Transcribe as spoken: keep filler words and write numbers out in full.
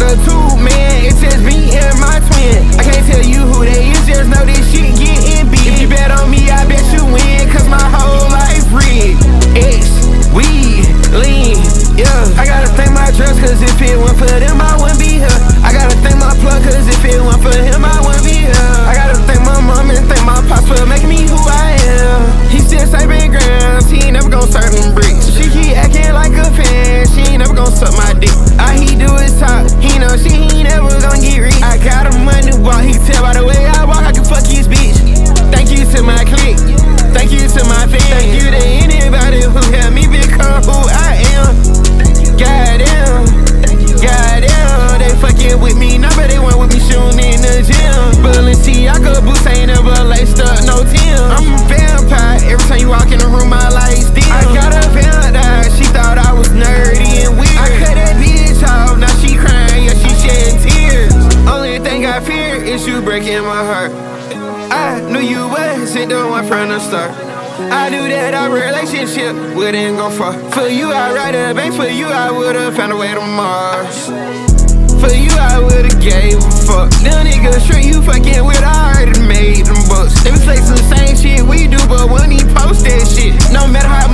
longer two, man. It's just me and my twin. I can't tell you who they is, just know this shit getting big. If you bet on me, I bet you win, cause my whole life rigged. X, we, lean, yeah. I gotta thank my drugs, cause if it weren't for them, I wouldn't be here. I gotta thank my plug, cause if it weren't for him, I wouldn't be here. I gotta thank my mom and thank my pops for making me who I am. He still saving grams, he ain't never gon' serve them bricks. She keep acting like a fan, she ain't never gon' suck my dick. All he do is talk, he know she ain't never gon' get rich. I got a money walk, he tell by the way I walk, I can fuck his bitch. Thank you to my clique, thank you to my fans, thank you to anybody who helped me become who I am. Goddamn, goddamn, they fucking with me now, but they want with me shooting in the gym. Balenciaga boots ain't never laced up no Tim. I'm a vampire, every time you walk in the room, my lights dim. I got a vampire, she thought I was nerdy and weird. I cut that bitch off, now she crying, yeah, she shedding tears. Only thing I fear is you breaking my heart. I knew you wasn't the one from the start. I knew that our relationship wouldn't go far. For you, I'd write a bank. For you, I would've found a way to Mars. For you, I would've gave a fuck. Them niggas straight you fucking with, I already made them bucks. They be flexing the same shit we do, but when he post that shit, no matter how